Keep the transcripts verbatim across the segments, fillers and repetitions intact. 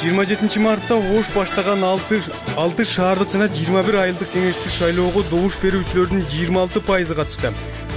жыйырма жетинчи мартта Ош баштаган алты шаардык жана жыйырма бир айылдык кеңешти шайлоого добуш берүүчүлөрдүн жыйырма алты пайызы катышты.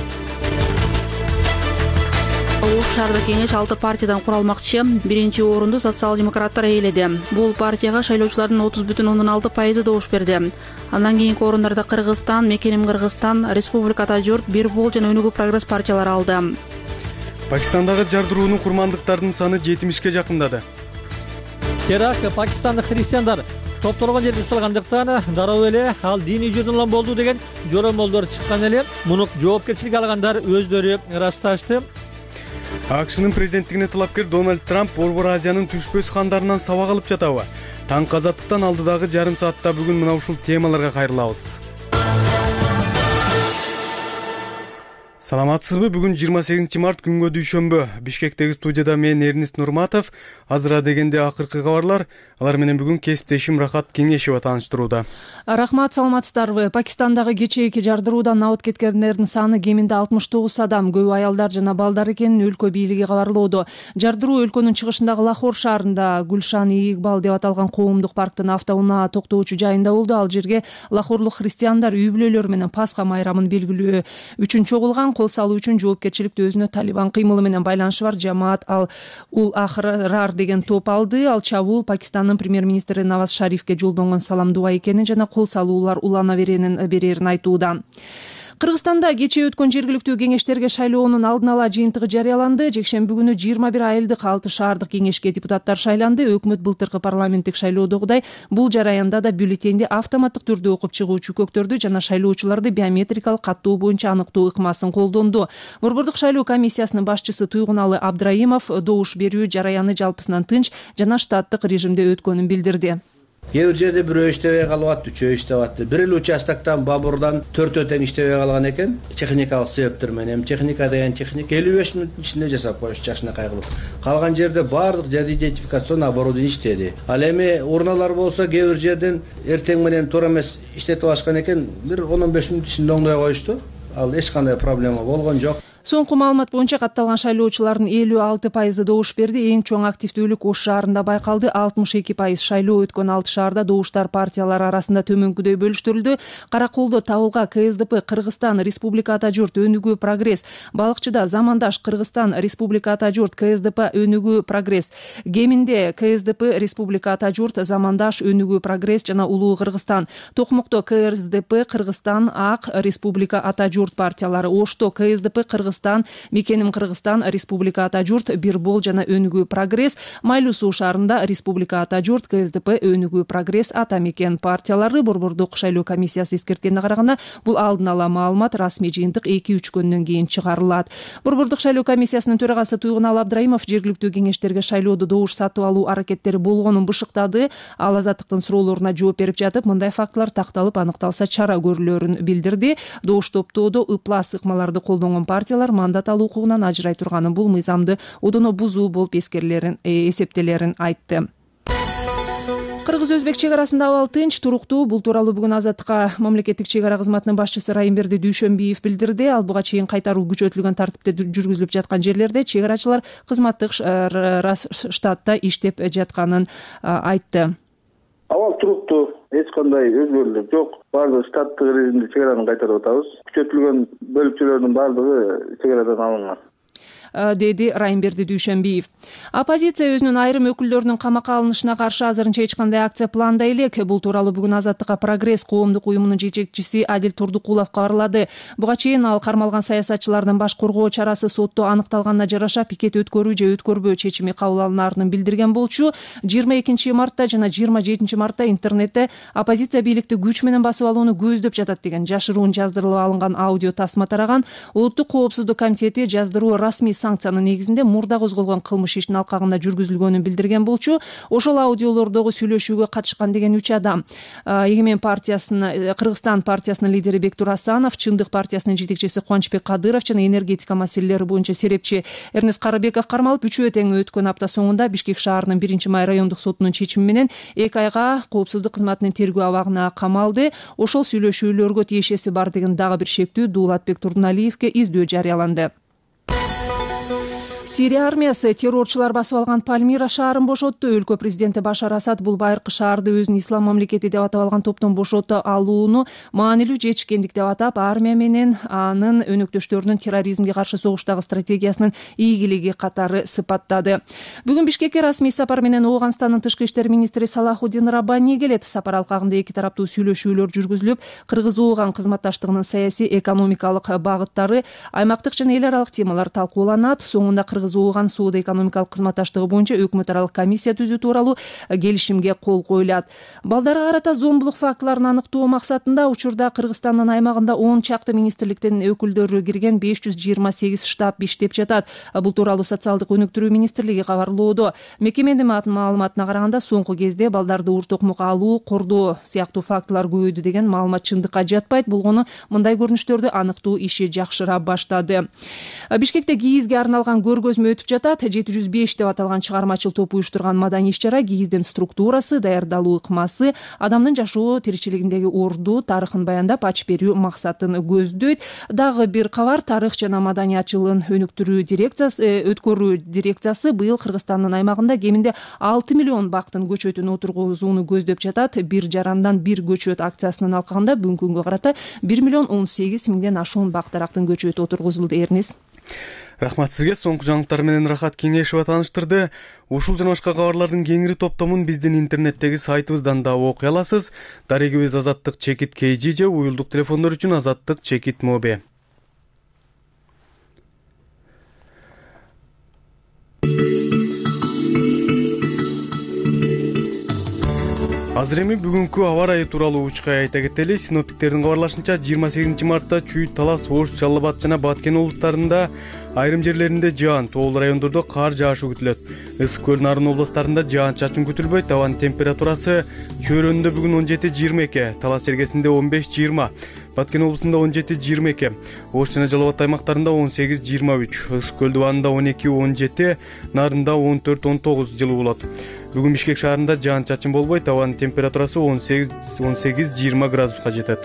Ош шаардык кеңеш алты партиядан куралмакчы. Биринчи орунду социал-демократтар ээледи. Бул партияга шайлоочулардын отуз бүтүн ондон алты пайызы добуш берди. Андан кийинки орундарда Кыргызстан, Мекеним Кыргызстан, Республика Ата журт, Бир Бол жана Өнүгүү Прогресс партиялары алды. Пакистандагы жардыруунун курмандыктардын саны жетимишке жакындады. Терак пакистандык христиандар топтолгон жерде сылгандыктан дароо эле ал диний журналдан болду деген жоромолдор чыккан эле. Муну жоопкерчилик алгандар өздөрү ырасташты. АКШнын президенттигине талапкер Дональд Трамп Борбор Азиянын түшпөс хандарынан сабак алып жатабы? Таңкы азаттыктан алдыдагы жарым саатта бүгүн мына ушул темаларга кайрылабыз. Саламатсызбы? Бүгүн жыйырма сегизинчи март күнгө дүйшөмбү. Бишкектеги студияда мен Эрнест Нурматов. Азыра дегенде акыркы кабарлар. Алар менен бүгүн кесиптешим Рахат Кеңешева тааныштырууда. Рахмат, саламатсыздарбы? Пакистандагы кечээки жардыруудан абыт кеткендердин саны кеминде алтымыш тогуз адам, көбү аялдар жана балдар экенин өлкө бийлиги кабарлоодо. Жардыруу өлкөнүн чыгышындагы Лахор шаарында Гүлшан-и Игбал деп аталган коомдук парктын автоунаа токтоочу жайында болду. Ал жерге лахорлук христиандар үй бүлөлөр менен Пасха майрамын белгилөө үчүн чогулган. Кол салуу үчүн жоопкерчиликти өзүнө Талибан кыймылы менен байланышы бар жамаат ал ул ахрар деген топ алды. Ал чабуул Пакистандын премьер-министри Наваз Шарифке жолдонгон саламдуу экенин жана кол салуулар улана берерин айтууда. Кыргызстанда кечээ өткөн жергиликтүү кеңештерге шайлоонун алдын ала жыйынтыгы жарыяланды. Жекшемби күнү жыйырма бир айылдык алты шаардык кеңешке депутаттар шайланды. Өкмөт былтыркы парламенттик шайлоодогудай бул жараянда да бюллетенди автоматтык түрдө окуп чыгуучу көктөрдү жана шайлоочуларды биометрикалык каттоо боюнча аныктоо ыкмасын колдонду. Борбордук шайлоо комиссиясынын башчысы Туйгуналы Абдраимов добуш берүү жараяны жалпысынан тынч жана штаттык режимде өткөнүн билдирди. Кээ бир жерде бирөө иштебей калып атты, үчөө иштеп атты. Бир эле участоктон Бабурдан төртөө тең иштебей калган экен. Техникалык себептер менен, техника деген техника элүү беш мүнөттүн ичинде жасап коюш жакшынакай кылып. Калган жерде баардык жер идентификацион оборудование иштеди. Ал эми урналар болсо кээ бир жерден эртең менен туура эмес иштетип алышкан экен. Бир он он беш мүнөт ичинде оңдой коюшту. Ал эч кандай проблема болгон жок. Соңку маалымат боюнча катталган шайлоочулардын элүү алты пайызы добуш берди. Эң чоң активдүүлүк Ош шаарында байкалды. алтымыш эки пайыз шайлоо өткөн алты шаарда добуштар партиялар арасында төмөнкүдөй бөлүштүрүлдү. Караколдо Табылга КСДП, Кыргызстан, Республика Ата журт, Өнүгүү Прогресс, Балыкчыда Замандаш, Кыргызстан, Республика Ата журт, КСДП, Өнүгүү Прогресс, Кеминде КСДП, Республика Ата журт, Замандаш, Өнүгүү Прогресс жана Улуу Кыргызстан, Токмокто КСДП, Кыргызстан, АК, Республика Ата журт партиялары, Ошто КСДП, Кыргызстан, Мекеним Кыргызстан, Республика Ата журт, Бир Бол жана Өнүгүү Прогресс, Майлуу Суу шаарында Республика Ата журт, КСДП, Өнүгүү Прогресс, Ата Мекен партиялары. Борбордук шайлоо комиссиясы эскерткенине караганда бул алдын ала маалымат, расмий жыйынтык эки үч күндөн кийин чыгарылат. Борбордук шайлоо комиссиясынын төрагасы Туйгуналы Абдраимов жергиликтүү кеңештерге шайлоодо добуш сатып алуу аракеттери болгонун бышыктады. Ал Азаттыктын суроолоруна жооп берип жатып, мындай фактылар такталып аныкталса чара көрүлөрүн билдирди. Добуш топтоодо ыплас ыкмаларды колдонгон партиялар мандат алуу укугунан ажырай турганын, бул мыйзамды одоно бузуу болуп эсептелерин айтты. Кыргыз-өзбек чек арасында абал тынч, туруктуу. Бул тууралуу бүгүн Азаттыкка мамлекеттик чек ара кызматынын башчысы Райымберди Дүйшөмбиев билдирди. Ал буга чейин кайтаруу күчөтүлгөн тартипте жүргүзүлүп жаткан жерлерде чек арачылар кызматтык штатта иштеп жатканын айтты. Абал туруктуу, эч кандай өзгөрүүлөр жок. Баардыгы штаттык режимде чек араны кайтарып атабыз. Күчөтүлгөн бөлүкчөлөрдүн баардыгы чек арадан алынган, деди Райымберди Дүйшөмбиев. Оппозиция өзүнүн айрым өкүлдөрүнүн камакка алынышына каршы азырынча эч кандай акция планда элек. Бул тууралуу бүгүн Азаттыкка Прогресс коомдук уюмунун жетекчиси Адил Турдукулов кабарлады. Буга чейин ал кармалган саясатчылардын баш коргоо чарасы сотто аныкталганына жараша пикет өткөрүү же өткөрбөө чечими кабыл алынаарын билдирген болчу. жыйырма экинчи мартта жана жыйырма жетинчи мартта интернетте оппозиция бийликти күч менен басып алууну көздөп жатат деген жашыруун жаздырылып алынган аудио тасма тараган. Улуттук коопсуздук комитети жаздыруу расмий санкциянын негизинде мурда козголгон кылмыш ишинин алкагында жүргүзүлгөнүн билдирген болчу. Ошол аудиолордогу сүйлөшүүгө катышкан деген үч адам Егемен партиясынын Кыргызстан партиясынын лидери Бектур Асанов, Чындык партиясынын жетекчиси Кубанычбек Кадыров жана энергетика маселелери боюнча серепчи Эрнест Карыбеков кармалып, үчөө тең өткөн апта соңунда Бишкек шаарынын биринчи май райондук сотунун чечими менен эки айга коопсуздук кызматынын тергөө абагына камалды. Ошол сүйлөшүүлөргө тиешеси бар деген дагы бир шектүү Дуулатбек Турдуналиевке издөө жарыяланды. Сирия армиясы террорчулар басып алган Пальмира шаарын бошотту. Өлкө президенти Башар Асад бул байыркы шаарды өзүнүн ислам мамлекети деп атап алган топтон бошото алууну маанилүү жетишкендик деп атап, армия менен анын өнөктөштөрүнүн терроризмге каршы согуштагы стратегиясынын ийгилиги катары сыпаттады. Бүгүн Бишкекке расмий сапар менен Ооганстандын тышкы иштер министри Салахуддин Раббани келет. Сапар алкагында эки тараптуу сүйлөшүүлөр жүргүзүлүп, Кыргыз-Ооган кызматташтыгынын саясий, экономикалык багыттары, аймактык жана эл аралык темалар талкууланат. Соңунда Кыргыз-Ооган соода-экономикалык кызматташтыгы боюнча өкмөт аралык комиссия түзүү тууралуу келишимге кол коюлат. Балдарга карата зомбулук фактыларын аныктоо максатында учурда Кыргызстандын аймагында он чакты министрликтин өкүлдөрү кирген беш жүз жыйырма сегиз штаб иштеп жатат. Бул тууралуу социалдык өнүктүрүү министрлиги кабарлоодо. Мекеменин маалыматына караганда, соңку кезде балдарды ур токмок алуу, кордоо сыяктуу фактылар көбөйдү деген маалымат чындыкка жатпайт. Болгону мындай көрүнүштөрдү аныктоо иши жакшыра баштады. Бишкекте кийизге арналган көргөзмө өтүп жатат. жети жүз беш деп аталган чыгармачыл топ уюштурган маданий иш-чара кийиздин структурасы, даярдалуу ыкмасы, адамдын жашоо тиричилигиндеги орду, тарыхын баяндап, ачып берүү максатын көздөйт. Дагы бир кабар, тарых жана маданиятчылыгын өнүктүрүү дирекциясы, өткөрүү дирекциясы быйыл Кыргызстандын аймагында кеминде алты миллион бактын көчөтүн отургузууну көздөп жатат. Бир жарандан бир көчөт акциясынын алкагында бүгүнкү күнгө карата бир миллион он сегиз миңден ашуун бактарактын көчөтү отургузулду. Эрнис. Рахмат сизге. Соңку жаңылыктар менен Рахат Кеңешева тааныштырды. Ушул жана башка кабарлардын кеңири топтомун биздин интернеттеги сайтыбыздан да окуй аласыз. Дарегибиз Азаттык чекит кейжи же уюлдук телефондор үчүн Азаттык чекит моби. Азыр эми бүгүнкү аба ырайы тууралуу учкай айта кетели. Синоптиктердин кабарлашынча жыйырма сегизинчи мартта Чүй, Талас, Ош, Жалал Абад жана Баткен облустарында айрым жерлеринде жаан, тоолуу райондордо кар жаашуу күтүлөт. Ысык көл, Нарын областарында жаан-чачын күтүлбөйт. Абанын температурасы Чөйрөндө бүгүн он жети жыйырма эки, Талас чергесинде он беш жыйырма, Баткен облусунда он жети жыйырма эки, Ош жана Жалал Абад аймактарында он сегиз жыйырма үч, Ысык көл дубанында он эки он жети, Нарында он төрт он тогуз жылуу болот. Бүгүн Бишкек шаарында жаан-чачын болбойт. Абанын температурасы он сегиз жыйырма градуска жетет.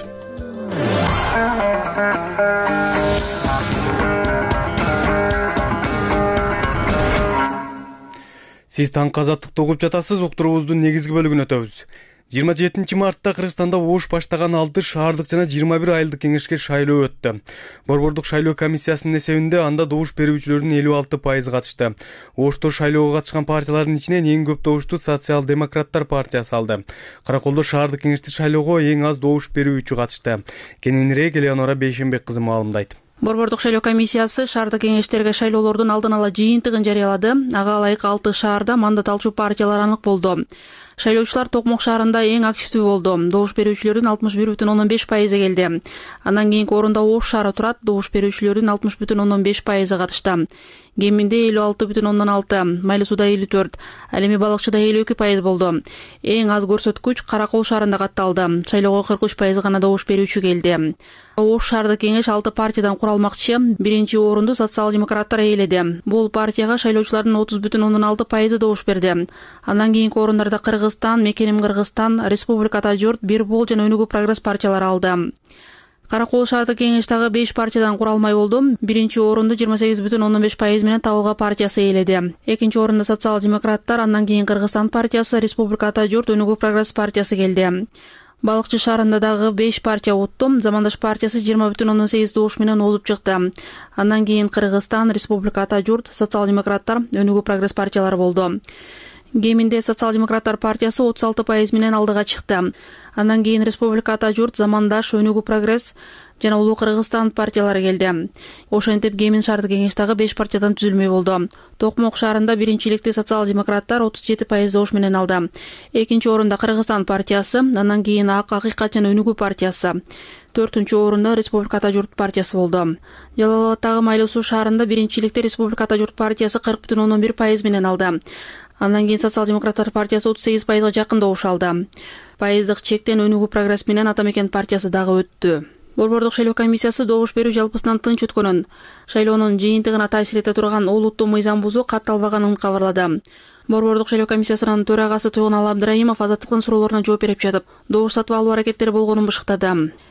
Сиз таңкы азаттыкты угуп жатасыз. Уктуруубуздун негизги бөлүгүнө өтөбүз. жыйырма жетинчи мартта Кыргызстанда Ош баштаган алты шаардык жана жыйырма бир айылдык кеңешке шайлоо өттү. Борбордук шайлоо комиссиясынын эсебинде анда добуш берүүчүлөрдүн элүү алты пайызы катышты. Ошто шайлоого катышкан партиялардын ичинен эң көп добушту Социал-демократтар партиясы алды. Караколдо шаардык кеңешти шайлоого эң аз добуш берүүчү катышты. Кененирээк Элеонора Бейшенбек кызы маалымдайт. Борбордук шайлоо комиссиясы шаардык кеңештерге шайлоолордун алдын ала жыйынтыгын жарыялады. Ага ылайык алты шаарда мандат алчу партиялар анык болду. Шайлоочулар Токмок шаарында эң активдүү болду. Добуш берүүчүлөрдүн алтымыш бир бүтүн ондон беш пайызы келди. Андан кийинки орунда Ош шаары турат. Добуш берүүчүлөрдүн алтымыш бүтүн ондон беш пайызы катышты. Кеминде элүү алты бүтүн ондон алты, Майлы сууда элүү төрт, ал эми Балыкчыда элүү эки пайыз болду. Эң аз көрсөткүч Каракол шаарында катталды. Шайлоого кырк үч пайыз гана добуш берүүчү келди. Ош шаардык кеңеш алты партиядан куралмакчы. Биринчи орунду социал-демократтар ээледи. Бул партияга шайлоочулардын отуз бүтүн ондон алты пайызы добуш берди. Андан кийинки орундарда Кыргызстан, Мекеним Кыргызстан, Республика Ата журт, Бир Бол жана Өнүгүү прогресс партиялары алды. Каракол шаардык кеңеш дагы беш партиядан куралмай болду. Биринчи орунду жыйырма сегиз бүтүн ондон беш пайыз менен Табылга партиясы ээледи. Экинчи орунда социал-демократтар, андан кийин Кыргызстан партиясы, Республика Ата журт, Өнүгүү прогресс партиясы келди. Балыкчы шаарында дагы беш партия утту. Замандаш партиясы жыйырма бүтүн ондон сегиз добуш менен озуп чыкты. Андан кийин Кыргызстан, Республика Ата журт, социал-демократтар, Өнүгүү прогресс партиялары болду. Кеминде социал-демократтар партиясы отуз алты пайыз менен алдыга чыкты. Андан кийин Республика Ата журт, Замандаш, Өнүгүү прогресс жана Улуу Кыргызстан партиялары келди. Ошентип Кемин шаардык кеңеш дагы беш партиядан түзүлмөй болду. Токмок шаарында биринчиликти социал-демократтар отуз жети пайыз добуш менен алды. Экинчи орунда Кыргызстан партиясы, андан кийин Ак Акыйкат жана Өнүгүү партиясы. Төртүнчү орунда Республика Ата журт партиясы болду. Жалал Абадтагы Майлы суу шаарында биринчиликти Республика Ата журт партиясы кырк бүтүн ондон бир пайыз менен алды. Андан кийин социал-демократтар партиясы отуз сегиз пайызга жакын добуш алды. Пайыздык чектен Өнүгүү прогресс менен Ата Мекен партиясы дагы өттү. Борбордук шайлоо комиссиясы добуш берүү жалпысынан тынч өткөнүн, шайлоонун жыйынтыгына таасир эте турган олуттуу мыйзам бузуу катталбаганын кабарлады. Борбордук шайлоо комиссиясынын төрагасы Туйгуналы Абдыраимов Азаттыктын суроолоруна жооп берип жатып, добуш сатып алуу аракеттери болгонун бышыктады.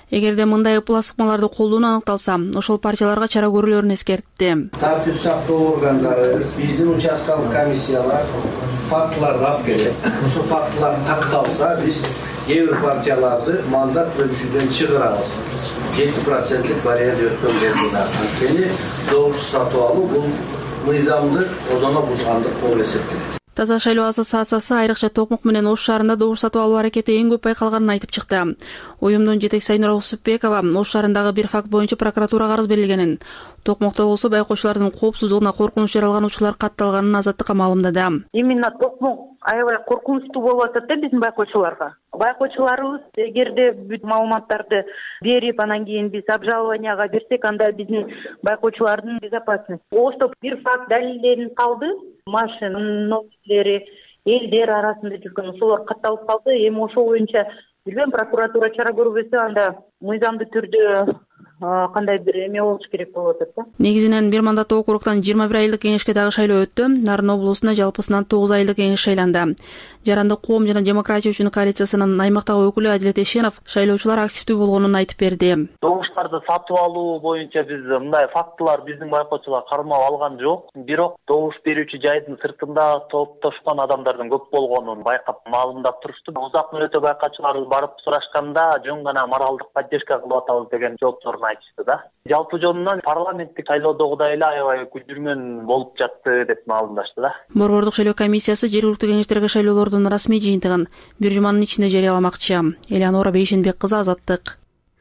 Эгерде мындай ыпласыкмаларды колдонуу аныкталса, ошол партияларга чара көрүлөрүн эскертти. Тартип сактоо органдары, биздин участкалык комиссиялар фактыларды алып келет. Ошол фактылар такталса, биз кээ бир партияларды мандат бөлүшүүдөн чыгарабыз. жети проценттик барьерди өткөн кезде. Анткени добуш сатып алуу бул мыйзамды озоно бузгандык болуп эсептелет. Таза шайлоо ассоциациясы айрыкча Токмок менен Ош шаарында добуш сатып алуу аракети эң көп байкалганын айтып чыкты. Уюмдун жетекчиси Айнура Усупбекова Ош шаарындагы бир факт боюнча прокуратурага арыз берилгенин, Токмокто болсо байкоочулардын коопсуздугуна коркунуч жаралган учурлар катталганын Азаттыкка маалымдады. Именно Токмок аябай коркунучтуу болуп атат да биздин байкоочуларга. Байкоочуларыбыз эгерде бүт маалыматтарды берип, анан кийин биз обжалованияга берсек, анда биздин байкоочулардын безопасности. Ошто бир факт далилденип калды. Машина номерлери элдер арасында жүргөн ошолор катталып калды. Эми ошол боюнча билбейм, прокуратура чара көрбөсө, анда мыйзамдуу түрдө кандай бир эме болуш керек болуп атат да. Негизинен бир мандаттуу округтан жыйырма бир айылдык кеңешке дагы шайлоо өттү. Нарын облусунда жалпысынан тогуз айылдык кеңеш шайланды. Жарандык коом жана демократия үчүн коалициясынын аймактагы өкүлү Адилет Эшенов шайлоочулар активдүү болгонун айтып берди. Добуштарды сатып алуу боюнча биз мындай фактылар биздин байкоочулар кармап алган жок. Бирок добуш берүүчү жайдын сыртында топтошкон адамдардын көп болгонун байкап маалымдап турушту. Узак мөөнөттө байкоочулар барып сурашканда жөн гана моралдык поддержка кылып атабыз деген жоопторун айтышты да. Жалпы жонунан парламенттик шайлоодогудай эле аябай күндүрмөн болуп жатты деп маалымдашты да. Борбордук шайлоо комиссиясы жергиликтүү кеңештерге шайлоолордун расмий жыйынтыгын бир жуманын ичинде жарыяламакчы. Элеонора Бейшенбек кызы, Азаттык.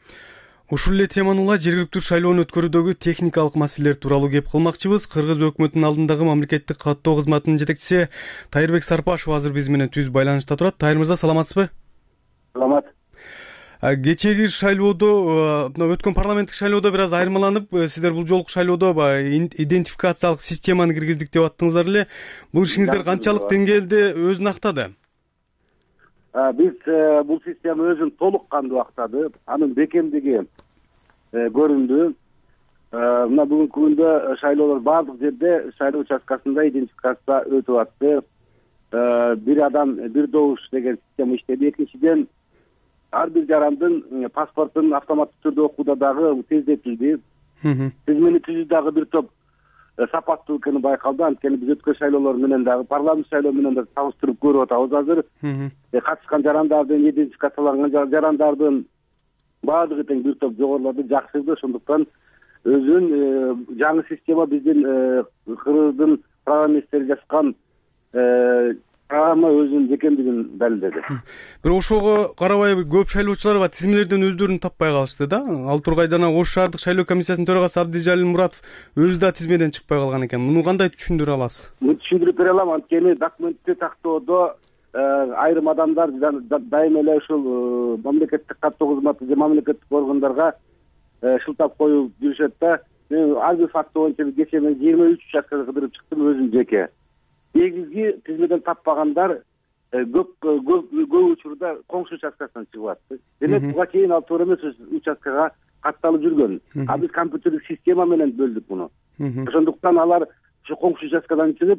Ушул эле теманы улай жергиликтүү шайлоону өткөрүүдөгү техникалык маселелер тууралуу кеп кылмакчыбыз. Кыргыз өкмөтүнүн алдындагы мамлекеттик каттоо кызматынын жетекчиси Тайырбек Сарпашев азыр биз менен түз байланышта турат. Тайыр мырза, саламатсызбы? Саламат. Кечээги шайлоодо, өткөн парламенттик шайлоодо бир аз айырмаланып, сиздер бул жолку шайлоодо идентификациялык системаны киргиздик деп аттыңыздар эле. Бул ишиңиздер канчалык деңгээлде өзүн актады? Биз бул система өзүн толук кандуу актады. Анын бекемдиги көрүндү. Мына бүгүнкү күндө шайлоолор баардык жерде шайлоо участкасында идентификация өтүп атты. Бир адам бир добуш деген система иштеди. Экинчиден, ар бир жарандын паспортун автоматтык түрдө окууда дагы тездетилди. Тизмени түзүү дагы бир топ сапаттуу экени байкалды. Анткени биз өткөн шайлоолор менен дагы парламент шайлоо менен да салыштырып көрүп атабыз азыр. Катышкан жарандардын, идентификацияланган жарандардын баардыгы тең бир топ жогорулады, жакшырды. Ошондуктан өзүн жаңы система биздин Кыргыздын программисттери жазган программа өзүнүн бекемдигин далилдеди. Бирок ошого карабай көп шайлоочулар бар, тизмелерден өздөрүн таппай калышты да. Ал тургай жана Ош шаардык шайлоо комиссиясынын төрагасы Абдижалил Муратов өзү да тизмеден чыкпай калган экен. Муну кандай түшүндүрө аласыз? Муну түшүндүрүп бере алам. Анткени документти тактоодо айрым адамдар дайым эле ушул мамлекеттик каттоо кызматы же мамлекеттик органдарга шылтап коюп жүрүшөт да. Мен ар бир факт боюнча кечээ мен жыйырма үч участкага кыдырып чыктым өзүм жеке. Негизги тизмеден таппагандар көп көп учурда коңшу участкасынан чыгып атты. Демек буга чейин ал туура эмес участкага катталып жүргөн. А биз компьютердик система менен бөлдүк муну. Ошондуктан алар ушу коңшу участкадан чыгып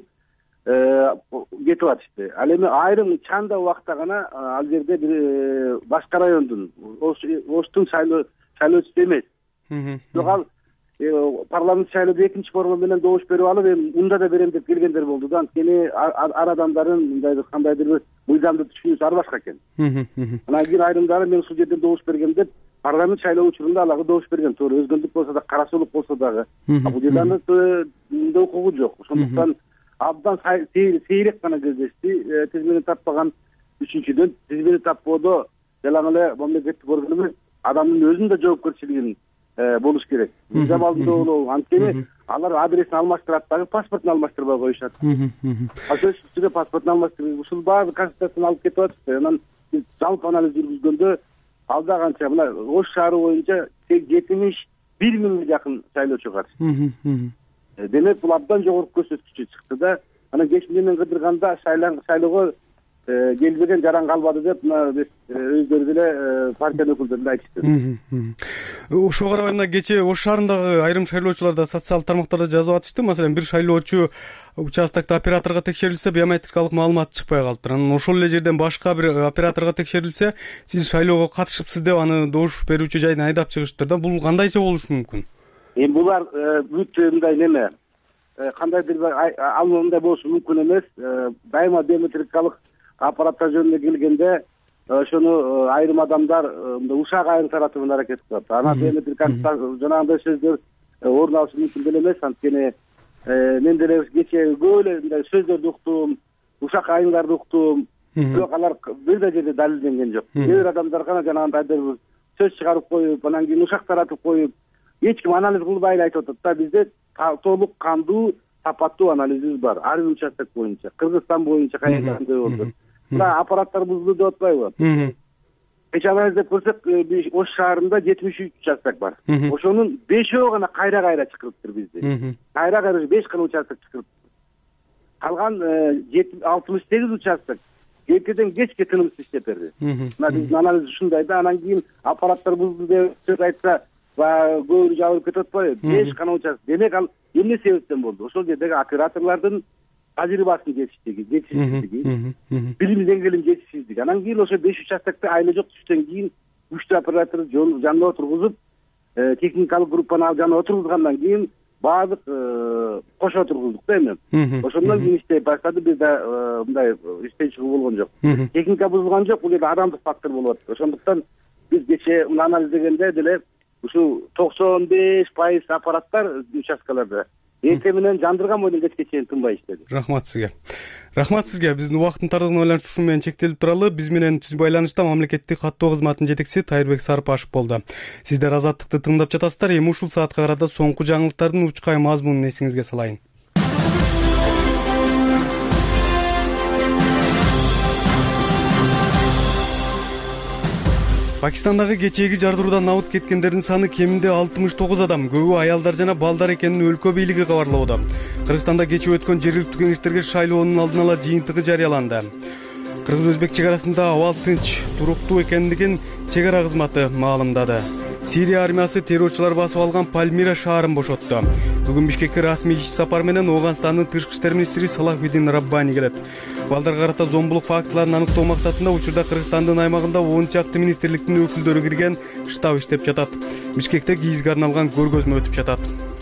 кетип атышты. Ал эми айрым чанда убакта гана ал жерде бир башка райондун Оштун шайлоо шайлоочусу эмес. Бирок ал парламент шайлоодо экинчи форма менен добуш берип алып, эми мында да берем деп келгендер болду да. Анткени ар адамдардын мындай кандайдыр бир мыйзамды түшүнүүсү ар башка экен. Анан кийин айрымдары мен ушул жерден добуш бергем деп парламент шайлоо учурунда аларга добуш берген. Туура өзгөндүк болсо да, карасулук болсо дагы. Бул жерде мындай укугу жок. Ошондуктан абдан сейрек гана кездешти. Тизмени таппаган. Үчүнчүдөн, тизмени таппоодо жалаң эле мамлекеттик орган эмес, адамдын өзүнүн да жоопкерчилигин болуш керек. Мыйзам алдында болуу. Анткени алар адресин алмаштырат дагы, паспортун алмаштырбай коюшат. А сөзсүз паспортун алмаштырып, ушул баары конституцияны алып кетип атышты. Анан биз жалпы анализ жүргүзгөндө алда канча мына Ош шаары боюнча жетимиш бир миңге жакын шайлоочу катышты. Демек бул абдан жогорку көрсөткүчкө чыкты да. Анан кечинде мен кыдырганда шайлоого келбеген жаран калбады деп мына биз өздөрү деле партиянын өкүлдөрүнө айтышты. Ошого карабай мына кечээ Ош шаарындагы айрым шайлоочулар да социалдык тармактарда жазып атышты. Маселен, бир шайлоочу участокто операторго текшерилсе, биометрикалык маалымат чыкпай калыптыр. Анан ошол эле жерден башка бир операторго текшерилсе, сиз шайлоого катышыпсыз деп аны добуш берүүчү жайдан айдап чыгыштыр да. Бул кандайча болушу мүмкүн? Эми булар бүт мындай неме кандайдыр бир алымында болушу мүмкүн эмес. Дайыма биометрикалык аппараттар жөнүндө келгенде ошону айрым адамдар мындай ушак айрым таратууну аракет кылат. Анан биометрикалык жанагындай сөздөр орун алышы мүмкүн деле эмес. Анткени мен деле кечээ көп эле мындай сөздөрдү уктум, ушак айымдарды уктум, бирок алар бир да жерде далилденген жок. Кээ бир адамдар гана жанагындай сөз чыгарып коюп, анан кийин ушак таратып коюп, эч ким анализ кылбай эле айтып атат да. Бизде толук кандуу, сапаттуу анализибиз бар ар бир участок боюнча. Кыргызстан боюнча кайсы болду. Мына аппараттар бузулду деп атпайбы? Эч анализдеп көрсөк, Ош шаарында жетимиш үч участок бар. Ошонун бешөө гана кайра-кайра чакырыптыр бизде. Кайра-кайра беш гана участок чакырыптыр. Калган алтымыш сегиз участок эртеден кечке тынымсыз иштеп берди. Мына биздин анализ ушундай да. Анан кийин аппараттар бузулду деп сөз айтса, көбүрө жабылып кетип атпайбы? беш гана участок. Демек ал эмне себептен болду? Ошол жердеги операторлордун тажрыйбасынын жетишсиздиги, жетишсиздиги, билим деңгээлинин жетишсиздиги. Анан кийин ошо беш участокто айла жок түштөн кийин үчтө оператор жанына отургузуп, техникалык группаны ал жанына отургузгандан кийин баардык кошо отургуздук да эми. Ошондон кийин иштей баштады. Бизде мындай иштей чыгуу болгон жок. Техника бузулган жок, бул жерде адамдык фактор болуп атат. Ошондуктан биз кечээ анализдегенде деле ушу токсон беш пайыз аппараттар участкаларда эртең менен жандырган менен кечке чейин тынбай иштеди. Рахмат сизге. Рахмат сизге. Биздин убакыттын тардыгына байланыштуу ушун менен чектелип туралы. Биз менен түз байланышта мамлекеттик каттоо кызматынын жетекчиси Тайырбек Сарыпашев болду. Сиздер Азаттыкты тыңдап жатасыздар. Эми ушул саатка карата соңку жаңылыктардын учкай мазмунун эсиңизге салайын. Пакистандагы кечээги жардыруудан абыт кеткендердин саны кеминде алтымыш тогуз адам, көбү аялдар жана балдар экенин өлкө бийлиги кабарлоодо. Кыргызстанда кечээ өткөн жергиликтүү кеңештерге шайлоонун алдын ала жыйынтыгы жарыяланды. Кыргыз-өзбек чек арасында абал тынч, туруктуу экендигин чек ара кызматы маалымдады. Сирия армиясы террорчулар басып алган Пальмира шаарын бошотту. Бүгүн Бишкекке расмий иш сапар менен Ооганстандын тышкы иштер министри Салахуддин Раббани келет. Балдарга карата зомбулук фактыларын аныктоо максатында учурда Кыргызстандын аймагында он чакты министрликтин өкүлдөрү кирген штаб иштеп жатат. Бишкекте кийизге арналган көргөзмө өтүп жатат.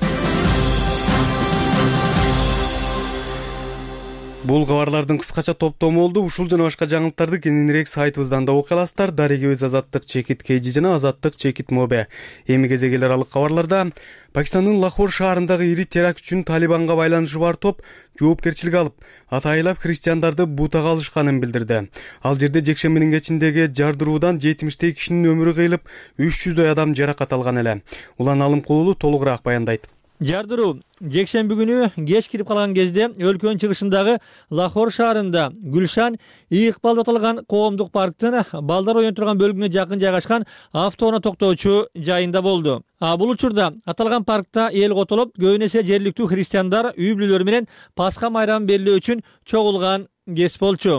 Бул кабарлардын кыскача топтому болду. Ушул жана башка жаңылыктарды кененирээк сайтыбыздан да окуй аласыздар. Дарегибиз Азаттык чекит кей жи жана Азаттык чекит мобе. Эми кезеги эл аралык кабарларда Пакистандын Лахор шаарындагы ири теракт үчүн Талибанга байланышы бар топ жоопкерчиликке алып, атайлап христиандарды бутага алышканын билдирди. Ал жерде жекшембинин кечиндеги жардыруудан жетимиштей кишинин өмүрү кыйылып, үч жүздөй адам жаракат алган эле. Улан Алымкулулу толугураак баяндайт. Жардыруу жекшемби күнү кеч кирип калган кезде өлкөнүн чыгышындагы Лахор шаарында Гүлшан Ийыкбал аталган коомдук парктын балдар ойноп турган бөлүгүнө жакын жайгашкан автоунаа токтоочу жайында болду. А бул учурда аталган паркта эл котолуп, көбүн эсе жергиликтүү христиандар үй бүлөлөрү менен Пасха майрамын белгилөө үчүн чогулган кез болчу.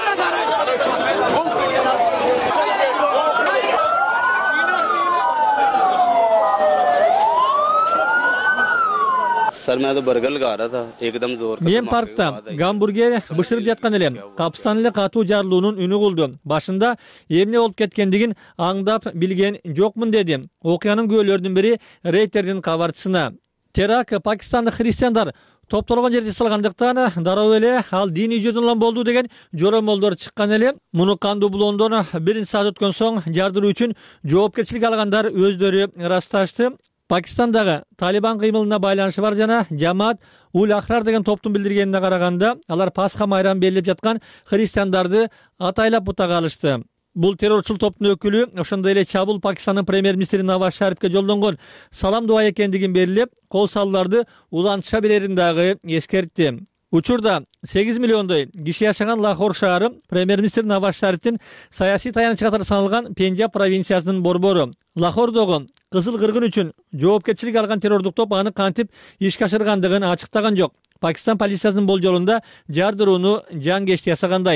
Мен паркта гамбургер бышырып жаткан элем. Капстан эле катуу жарылуунун үнү кулду. Башында эмне болуп кеткендигин аңдап билген жокмун деди. Окуянын күбөлөрүнүн бири Рейтердин кабарчысына. Теракт пакистандык христиандар топтолгон жерде салгандыктан дароо эле ал диний жөнүндө болду деген жоромолдор чыккан эле. Муну кандуу булондон бир саат өткөн соң жардыруу үчүн жоопкерчилик алгандар өздөрү ырасташты. Пакистандагы Талибан кыймылына байланышы бар жана Жамаат Ул Ахрар деген топтун билдиргенине караганда, алар Пасха майрамын белгилеп жаткан христиандарды атайлап бутага алышты. Бул террорчул топтун өкүлү ошондой эле чабуул Пакистандын премьер-министри Наваз Шарифке жолдонгон салам дуа экендигин белгилеп, кол салууларды улантыша берерин дагы эскертти. Учурда сегиз миллиондой киши жашаган Лахор шаары премьер-министр Наваз Шарифтин саясий таянычы катары саналган Пенджаб провинциясынын борбору. Лахордогу кызыл кыргын үчүн жоопкерчилик алган террордук топ аны кантип ишке ашыргандыгын ачыктаган жок. Пакистан полициясынын болжолунда жардырууну жан кечти жасагандай.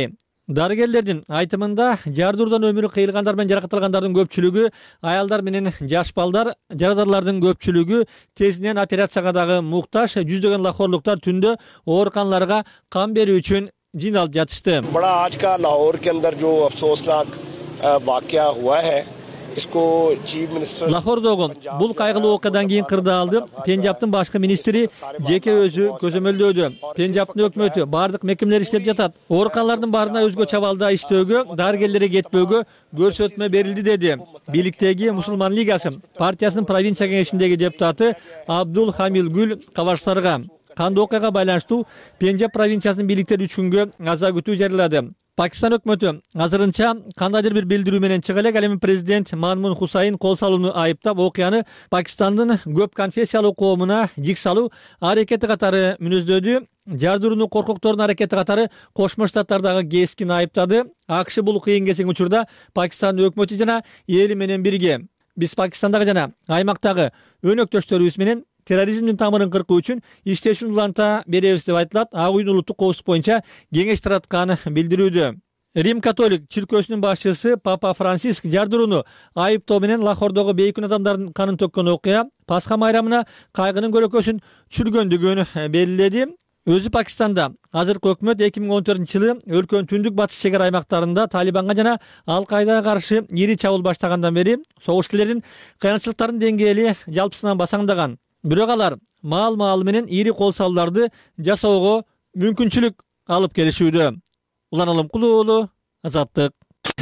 Дарыгерлердин айтымында жардыруудан өмүрү кыйылгандар менен жаракат алгандардын көпчүлүгү аялдар менен жаш балдар, жарадарлардын көпчүлүгү тезинен операцияга дагы муктаж. Жүздөгөн лахорлуктар түндө ооруканаларга кан берүү үчүн жиналып жатышты. बड़ा आज का लाहौर के अंदर जो अफसोसनाक वाकया हुआ है इसको चीफ मिनिस्टर Лахордогу бул кайгылуу окуядан кийин кырдаалды Пенжабтын башкы министри жеке өзү көзөмөлдөөдү. Пенжабтын өкмөтү бардык мекемелер иштеп жатат. Ооруканалардын баарына өзгөчө абалда иштөөгө, дарыгерлерге кетпөөгө көрсөтмө берилди деди. Бийликтеги Мусулман лигасы партиясынын провинция кеңешиндеги депутаты Абдул Хамил Гүл Каваштарга кандуу окуяга байланыштуу Пенжаб провинциясынын бийликтери үч күнгө аза күтүү жарыялады. Пакистан өкмөтү азырынча кандайдыр бир билдирүү менен чыга элек, ал эми президент Мамнун Хусайн кол салууну айыптап, окуяны Пакистандын көп конфессиялуу коомуна жик салуу аракети катары мүнөздөдү. Жардырууну коркоктордун аракети катары Кошмо Штаттар дагы кескин айыптады. АКШ бул кыйын кезең учурда Пакистандын өкмөтү жана эли менен бирге биз Пакистандагы жана аймактагы өнөктөштөрүбүз менен терроризмдин тамырын кыркуу үчүн иштешин уланта беребиз деп айтылат. Ак үйдүн улуттук коопсуздук боюнча кеңеш таратканы билдирүүдө. Рим католик чиркөөсүнүн башчысы Папа Франциск жардырууну айыптоо менен Лахордогу бейкүн адамдардын канын төккөн окуя Пасха майрамына кайгынын көлөкөсүн түшүргөндүгүн белгиледи. Өзү Пакистанда азыркы өкмөт эки миң он төртүнчү жылы өлкөнүн түндүк батыш чек ара аймактарында Талибанга жана Ал-Каидага каршы ири чабуул баштагандан бери согушчулардын кыянчылыктардын деңгээли жалпысынан басаңдаган. Бирок алар маал-маал менен ири кол салууларды жасоого мүмкүнчүлүк алып келишүүдө. Улан Алымкулуу уулу, Азаттык.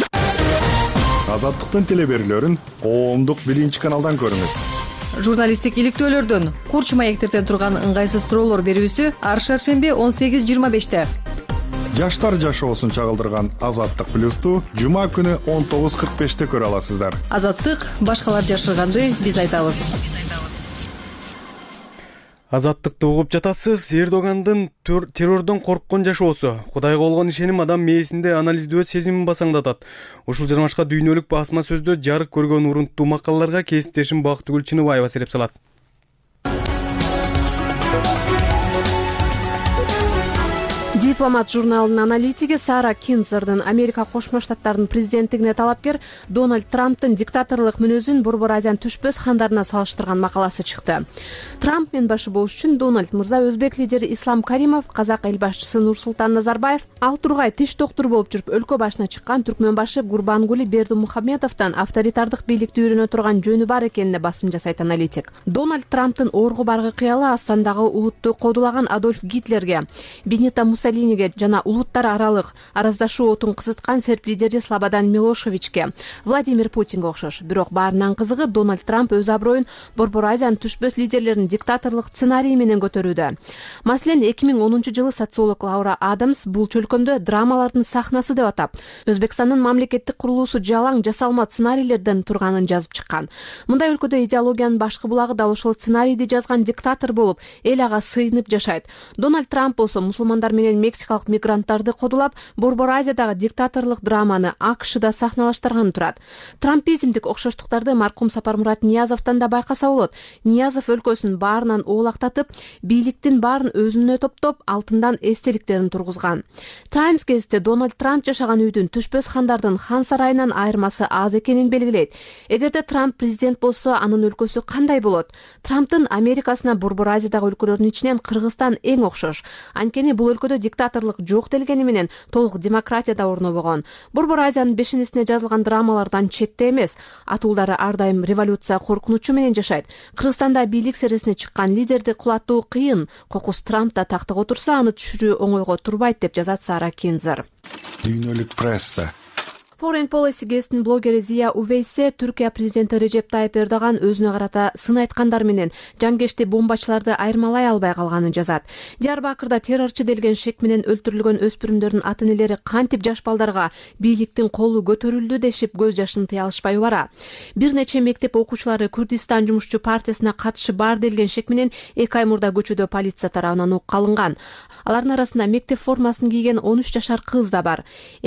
Азаттыктын телеберүүлөрүн коомдук биринчи каналдан көрүңүз. Журналисттик иликтөөлөрдөн, курч маектерден турган ыңгайсыз суроолор берүүсү ар шаршемби он сегиз жыйырма беште. Жаштар жашоосун чагылдырган Азаттык плюсту жума күнү он тогуз кырк беште көрө аласыздар. Азаттык башкалар жашырганды биз айтабыз. Азаттыкты угуп жатасыз. Эрдогандын террордон корккон жашоосу, Кудайга болгон ишеним адам мээсинде анализдөө сезимин басаңдатат. Ушул жана башка дүйнөлүк басма сөздө жарык көргөн урунттуу макалаларга кесиптешим Бактыгүл Чыныбаева сереп салат. Дипломат журналынын аналитиги Сара Кинзердин Америка Кошмо Штаттарынын президенттигине талапкер Дональд Трамптын диктаторлук мүнөзүн Борбор Азиянын түшпөс хандарына салыштырган макаласы чыкты. Трамп мен башы болуш үчүн Дональд мырза, өзбек лидери Ислам Каримов, казак эл башчысы Нурсултан Назарбаев, ал тургай тиш доктур болуп жүрүп өлкө башына чыккан түркмөн башы Гурбангули Бердимухамедовдон авторитардык бийликти үйрөнө турган жөнү бар экенине басым жасайт аналитик. Дональд Трамптын оргу баргы кыялы Астандагы улутту кодулаган Адольф Гитлерге, Бенито Муссолини жана улуттар аралык араздашуу отун кызыткан серб лидери Слободан Милошевичке, Владимир Путинге окшош. Бирок баарынан кызыгы Дональд Трамп өз аброюн Борбор Азиянын түшпөс лидерлеринин диктаторлук сценарийи менен көтөрүүдө. Маселен, эки миң онунчу жылы социолог Лаура Адамс бул чөлкөмдө драмалардын сахнасы деп атап, Өзбекстандын мамлекеттик курулуусу жалаң жасалма сценарийлерден турганын жазып чыккан. Мындай өлкөдө идеологиянын башкы булагы дал ошол сценарийди жазган диктатор болуп, эл ага сыйынып жашайт. Дональд Трамп болсо мусулмандар менен мексикалык мигранттарды кодулап, Борбор Азиядагы диктаторлук драманы АКШда сахналаштырган турат. Трампизмдик окшоштуктарды маркум Сапармурат Ниязовдон да байкаса болот. Ниязов өлкөсүнүн баарынан оолактатып, бийликтин баарын өзүнө топтоп, алтындан эстеликтерин тургузган. Times гезити Дональд Трамп жашаган үйдүн түшпөс хандардын хан сарайынан айырмасы аз экенин белгилейт. Эгерде Трамп президент болсо, анын өлкөсү кандай болот? Трамптын Америкасына Борбор Азиядагы өлкөлөрдүн ичинен Кыргызстан эң окшош. Анткени бул өлкөдө диктаторлук жок делгени менен толук демократия да орнобогон. Борбор Азиянын бешинесине жазылган драмалардан четте эмес. Атуулдары ар дайым революция коркунучу менен жашайт. Кыргызстанда бийлик серисине чыккан лидерди кулатуу кыйын. Кокус Трампта тактыга отурса, аны түшүрүү оңойго турбайт деп жазат Сара Кинзер. Дүйнөлүк пресса. Foreign Policy гезитинин блогери Зия Увейсе Түркия президенти Режеп Тайып Эрдоган өзүнө карата сын айткандар менен жангешти бомбачыларды айырмалай албай калганын жазат. Диярбакырда террорчу делген шек менен өлтүрүлгөн өспүрүмдөрдүн ата-энелери кантип жаш балдарга бийликтин колу көтөрүлдү дешип көз жашын тыя алышпай убара. Бир нече мектеп окуучулары Күрдистан жумушчу партиясына катышы бар делген шек менен эки ай мурда көчөдө полиция тарабынан окко алынган. Алардын арасында мектеп формасын кийген он үч жашар кыз да бар. Эми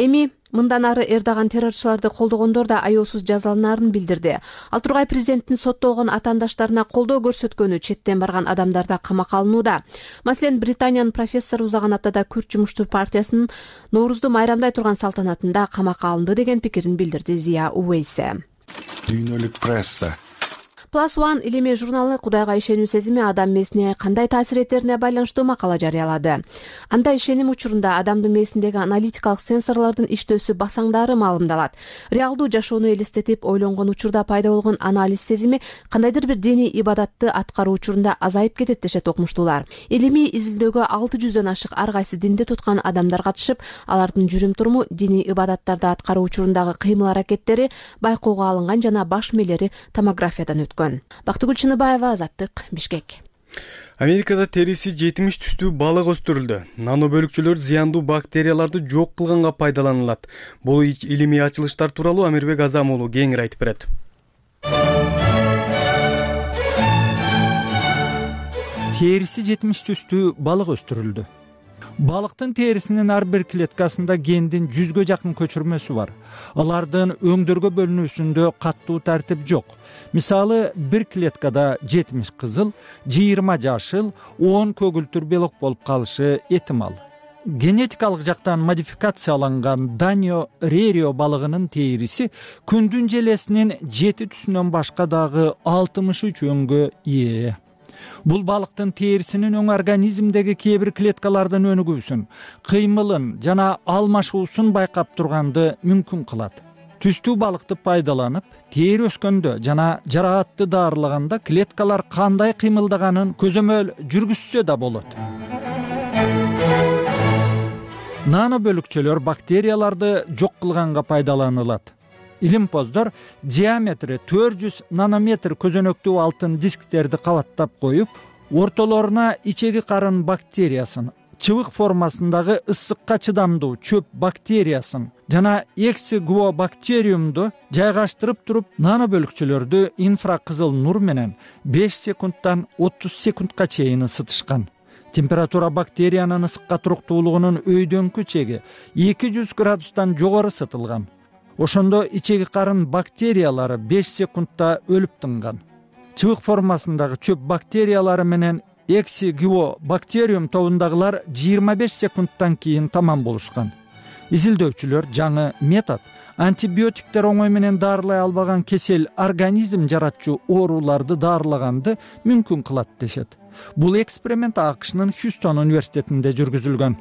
Мындан ары Эрдоган террорчуларды колдогондор да аяосуз жазаланарын билдирди. Ал Тургай президенттин соттолгон атаандаштарына колдоо көрсөткөнү четтен барган адамдар да камакка алынууда. Маселен, Британиянын профессору узаган аптада Күрд жумушчу партиясынын Ноорузду майрамдай турган салтанатында камакка алынды деген пикирин билдирди Зия Увейсе. Дүйнөлүк пресса. Plus One илимий журналы Кудайга ишенүү сезими адам мээсине кандай таасир этерине байланыштуу макала жарыялады. Анда ишеним учурунда адамдын мээсиндеги аналитикалык сенсорлордун иштөөсү басаңдары маалымдалат. Реалдуу жашоону элестетип ойлонгон учурда пайда болгон анализ сезими кандайдыр бир диний ибадатты аткаруу учурунда азайып кетет дешет окумуштуулар. Илимий изилдөөгө алты жүздөн ашык ар кайсы динди туткан адамдар катышып, алардын жүрүм-туруму, диний ибадаттарды аткаруу учурундагы кыймыл-аракеттери байкоого алынган жана баш мээлери томографиядан өткөн. Бактыгүл Чыныбаева, Азаттык, Бишкек. Америкада териси жетимиш түстүү балык өстүрүлдү. Нано бөлүкчөлөр зыяндуу бактерияларды жок кылганга пайдаланылат. Бул илимий ачылыштар тууралуу Амирбек Азам уулу кеңири айтып берет. Териси жетимиш түстүү балык өстүрүлдү. Балыктын терисинин ар бир клеткасында гендин жүзгө жакын көчүрмөсү бар. Алардын өңдөргө бөлүнүүсүндө каттуу тартип жок. Мисалы, бир клеткада жетимиш кызыл, жыйырма жашыл, он көгүлтүр белок болуп калышы этимал. Генетикалык жактан модификацияланган Данио Рерио балыгынын териси күндүн желесинин жети түсүнөн башка дагы алтымыш үч өңгө ээ. Бул балыктын терисинин өң организмдеги кээ бир клеткалардын өнүгүүсүн, кыймылын жана алмашуусун байкап турганды мүмкүн кылат. Түстүү балыкты пайдаланып, тери өскөндө жана жараатты даарылаганда клеткалар кандай кыймылдаганын көзөмөл жүргүзсө да болот. Нано бөлүкчөлөр бактерияларды жок кылганга пайдаланылат. Илимпоздор диаметри төрт жүз нанометр көзөнөктүү алтын дисктерди кабаттап коюп, ортолоруна ичеги карын бактериясын, чыбык формасындагы ысыкка чыдамдуу чөп бактериясын жана эксигуобактериумду жайгаштырып туруп, нано бөлүкчөлөрдү инфракызыл нур менен беш секундтан отуз секундка чейин ысытышкан. Температура бактериянын ысыкка туруктуулугунун өйдөңкү чеги эки жүз градустан жогору ысытылган. Ошондо ичеги карын бактериялары беш секундта өлүп тынган. Чыбык формасындагы чөп бактериялары менен эксигуобактериум тобундагылар жыйырма беш секундтан кийин тамам болушкан. Изилдөөчүлөр жаңы метод антибиотиктер оңой менен даарылай албаган кесел организм жаратчу ооруларды даарылаганды мүмкүн кылат дешет. Бул эксперимент АКШнын Хьюстон университетинде жүргүзүлгөн.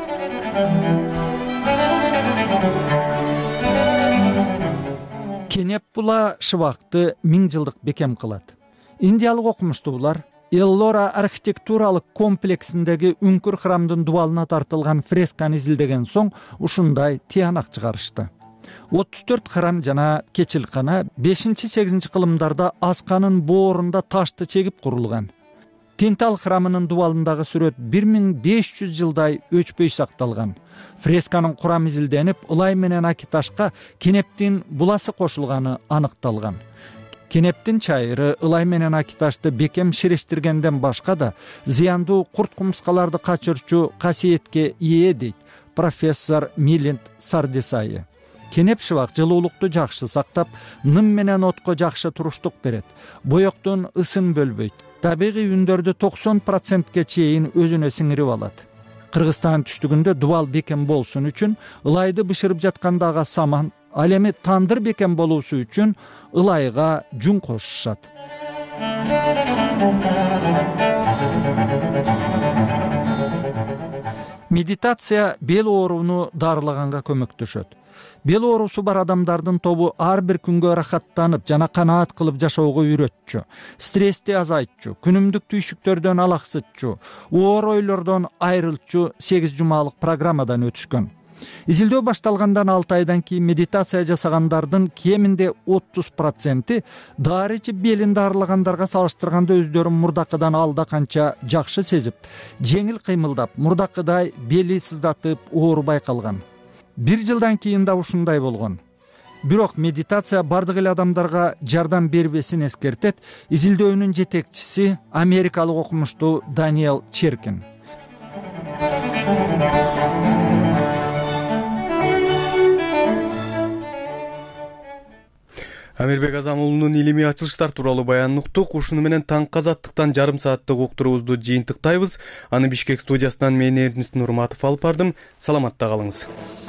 Кенеп була шыбакты миң жылдык бекем кылат. Индиялык окумуштуулар Эллора архитектуралык комплексиндеги үңкүр храмдын дубалына тартылган фресканы изилдеген соң ушундай тыянак чыгарышты. отуз төрт храм жана кечилкана бешинчи-сегизинчи кылымдарда асканын боорунда ташты чегип курулган. Тентал храмынын дубалындагы сүрөт бир миң беш жүз жылдай өчпөй сакталган. Фресканын курамы изилденип, ылай менен акиташка кенептин буласы кошулганы аныкталган. Кенептин чайыры ылай менен акиташты бекем ширештиргенден башка да зыяндуу курт-кумурскаларды качырчу касиетке ээ дейт профессор Милинд Сардесайы. Кенеп шыбак жылуулукту жакшы сактап, ным менен отко жакшы туруштук берет. Боектун ысын бөлбөйт. Табигый үндөрдү токсон процентке чейин өзүнө сиңирип алат. Кыргызстан түштүгүндө дубал бекем болсун үчүн ылайды бышырып жаткандагы саман, ал эми тандыр бекем болуусу үчүн ылайга жун кошушат. Медитация бел ооруну даарылаганга көмөктөшөт. Бел оорусу бар адамдардын тобу ар бир күнгө рахаттанып жана канаат кылып жашоого үйрөтчү, стрессти азайтчу, күнүмдүк түйшүктөрдөн алаксытчу, оор ойлордон айрылчу сегиз жумалык программадан өтүшкөн. Изилдөө башталгандан алты айдан кийин медитация жасагандардын кеминде отуз проценти дары ичип белин даарылагандарга салыштырганда өздөрүн мурдакыдан алда канча жакшы сезип, жеңил кыймылдап, мурдакыдай бели сыздатып оору байкалган. Бир жылдан кийин да ушундай болгон. Бирок медитация бардык эле адамдарга жардам бербесин эскертет изилдөөнүн жетекчиси америкалык окумуштуу Даниэл Черкин. Амирбек Азам уулунун илимий ачылыштар тууралуу баянын уктук. Ушуну менен таңкы азаттыктан жарым сааттык уктуруубузду жыйынтыктайбыз. Аны Бишкек студиясынан мен Эрдинис Нурматов алып бардым. Саламатта калыңыз.